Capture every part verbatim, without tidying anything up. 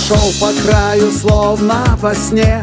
шел по краю, словно во сне.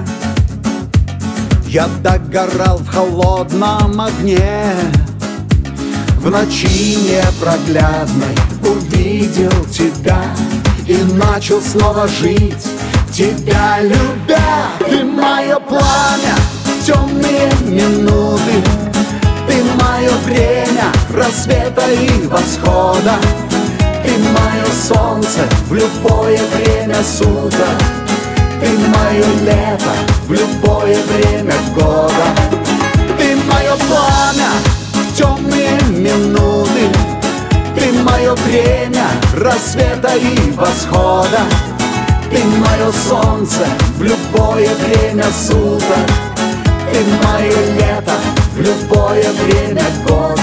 Я догорал в холодном огне. В ночи непроглядной увидел тебя и начал снова жить, тебя любя. Ты мое пламя, темные минуты, ты мое время рассвета и восхода, ты мое солнце в любое время суток, ты мое лето в любое время года. Ты мое пламя, темные минуты, ты мое время рассвета и восхода, ты мое солнце в любое время суток, ты мое лето в любое время года.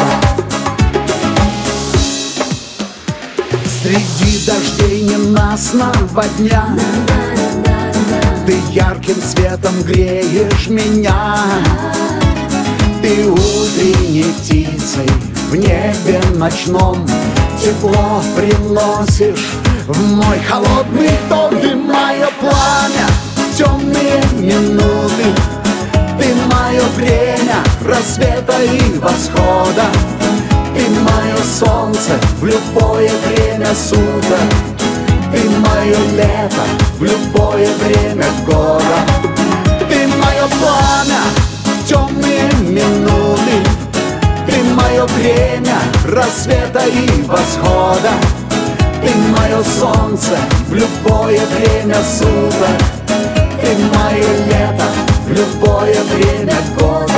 Среди дождей ненастного дня ты ярким светом греешь меня. Ты утренней птицей в небе ночном тепло приносишь в мой холодный дом. Ты мое пламя, темные минуты, ты мое время рассвета и восхода, ты мое солнце в любое время суток, ты мое лето в любое время года. Ты мое пламя, темные минуты, ты мое время рассвета и восхода, ты мое солнце в любое время суток, ты мое лето в любое время года.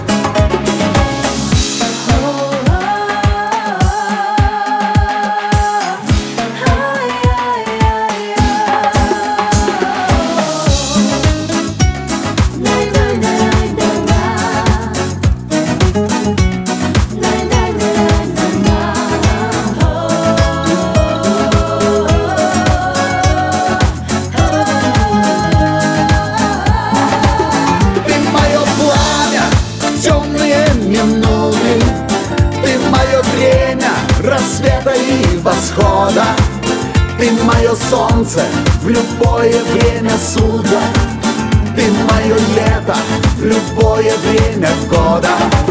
Минуты, ты мое время рассвета и восхода, ты мое солнце в любое время суток, ты мое лето в любое время года.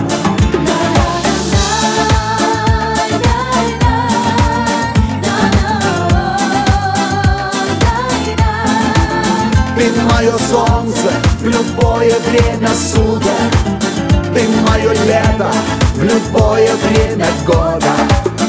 Ты мое солнце в любое время суток, ты мое лето в любое время года.